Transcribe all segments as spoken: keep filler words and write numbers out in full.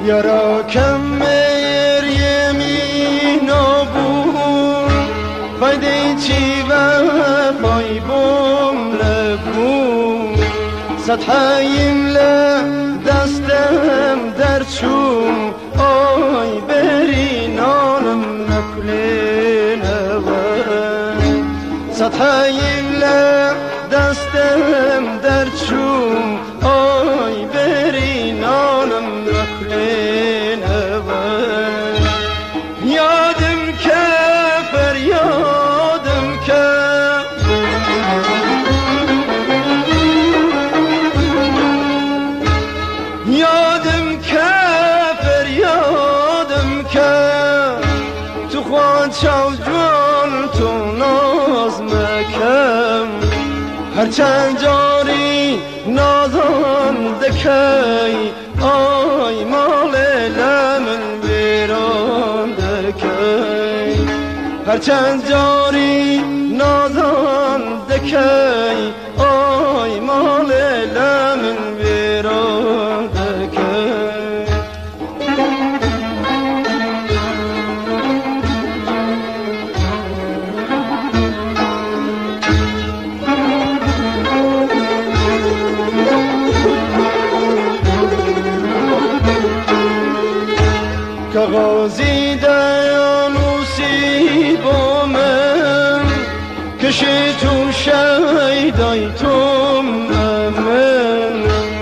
یارا کم میریمی نابون فایده چی و پای بوم لبون سطحیم لدستم در چوم آی بری نانم نکلین اوان سطحیم لدستم در چوم آی بری نانم نکلین اوان یادم که فریادم که یادم که فریادم که تو خوان چاو جوان تو ناز مکم هرچند جاری نازان دکی آی مال لمن بیران دکی هرچند جاری نازان دکی آی مال لمن بیران دکی کاغذی دیانوسی با من کشی تو شیدای تو من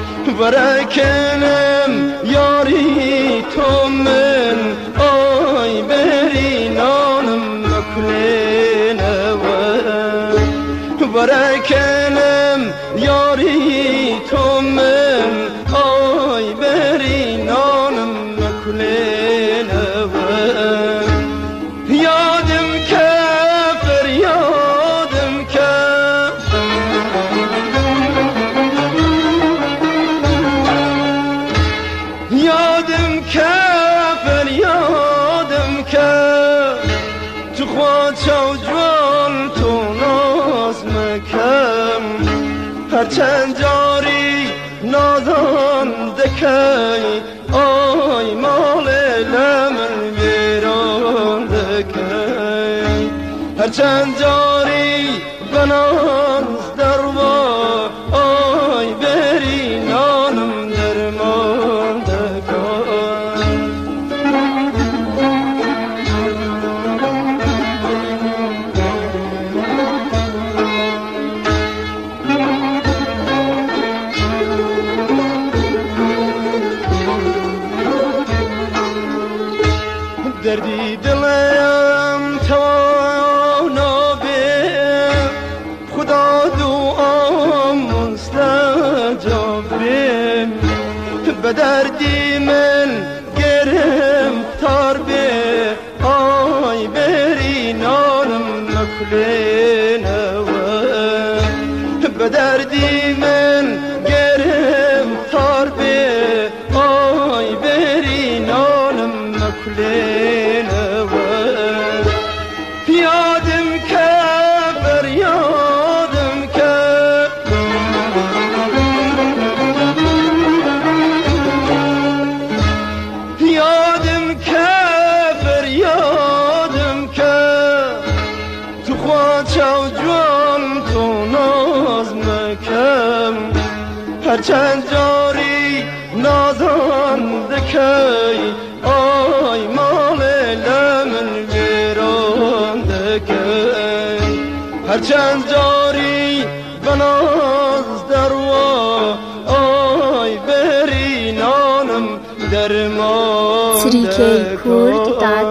برکنم یاری تو من آی بری نانم نکنین اوان برکنم یاری تو من آی بری نانم نکنین اوان یادم که فریادم که یادم که فریادم که تو خواد چاو جوان تو ناز مکم هرچند جاری نازان دکی آی مال لمن بیران دکی هرچند جاری بناز دروا آی بری نانم درمان دکن دردی دلم توانا به خدا دعام مستجاب به به دردی من گرفتار به آی بری نانم نکلین اوان به دردی من گرفتار به آی بری نانم نکلین اوان یادم که فریادم که یادم که فریادم که تو خواه چاو جوان تو ناز مکم هرچند جاری نازان دکی آی مال لمن بیران دکی هرچند جاری بناز دروا آی بری نانم درمان تریکی کورد